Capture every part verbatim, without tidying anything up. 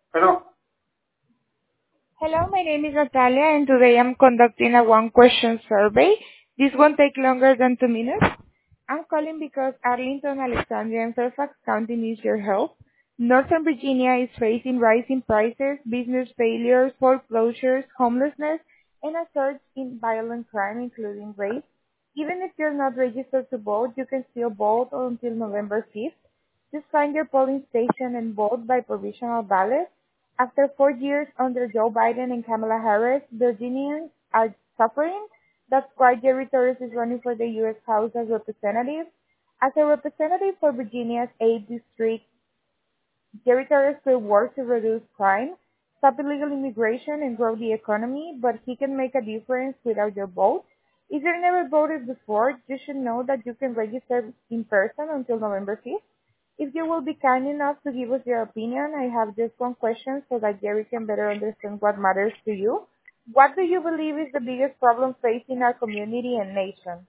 Hello. Hello, my name is Natalia, and today I'm conducting a one-question survey. This won't take longer than two minutes. I'm calling because Arlington, Alexandria, and Fairfax County needs your help. Northern Virginia is facing rising prices, business failures, foreclosures, homelessness, and a surge in violent crime, including rape. Even if you're not registered to vote, you can still vote until November fifth. Just find your polling station and vote by provisional ballot. After four years under Joe Biden and Kamala Harris, Virginians are suffering. That's why Jerry Torres is running for the U S House as representative. As a representative for Virginia's eighth District, Jerry Torres will work to reduce crime, stop illegal immigration, and grow the economy, but he can make a difference without your vote. If you've never voted before, you should know that you can register in person until November fifth. If you will be kind enough to give us your opinion, I have just one question so that Jerry can better understand what matters to you. What do you believe is the biggest problem facing our community and nation?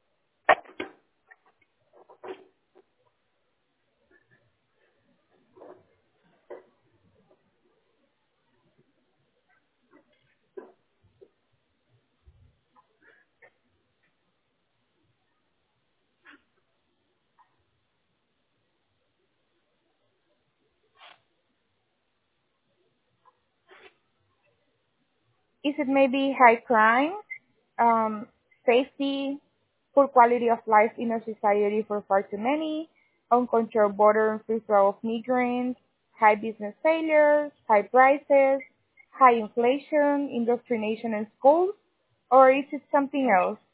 Is it maybe high crime, um, safety, poor quality of life in a society for far too many, uncontrolled border and free flow of migrants, high business failures, high prices, high inflation, indoctrination in schools, or is it something else?